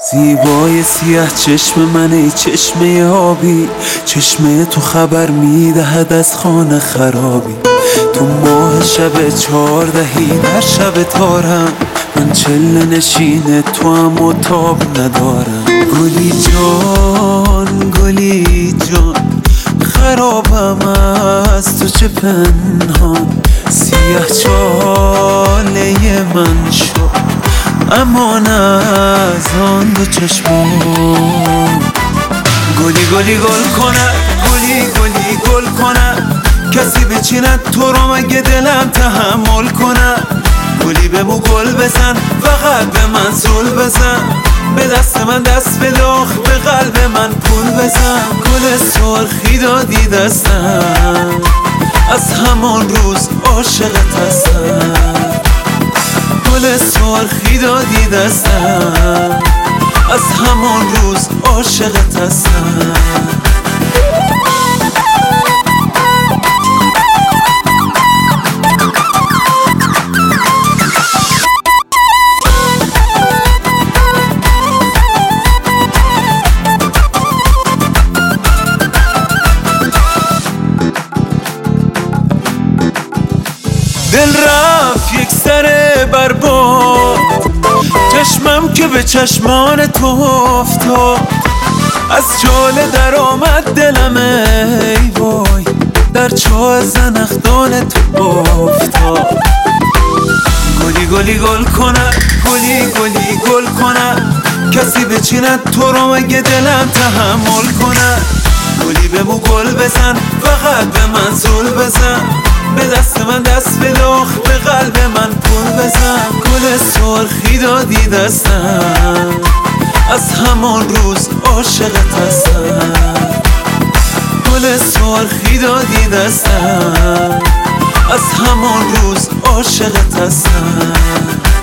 زیبای سیاه چشم من، ای چشمه آبی، چشمه تو خبر میدهد از خانه خرابی. تو ماه شب 14 در شب تارم، من چله نشین تو هم و تاب ندارم. گلی جان گلی جان، خرابم از تو چه پنهان. سیاه چاله من شد امان از آن دو چشمان. گلی گلی گل کند، گلی گلی گل کند، کسی بچیند تو رو مگه دلم تحمل کند. گلی به مو گل بزن، فقط به من زل بزن، به دست من دست بده، آخ به قلب من پول بزن. گل سرخی دادی دستم، از همان روز عاشقت هستم. گل سرخی دادی دستم، از همان روز عاشقت هستم. دل رفت یک سر برباد، چشمم که به چشمان تو افتاد. از چاله در آمد دلم ای وای، در چاه زنخدان تو افتاد. گلی گلی گل کند، گلی گلی گل کند، کسی بچیند تو رو مگه دلم تحمل کند. گلی به مو گل بزن، فقط به من زل بزن، به دست من دست بده، آخ به قلب من پول بزن. گل سرخی دادی دستم، از همان روز عاشقت هستم. گل سرخی دادی دستم، از همان روز عاشقت هستم.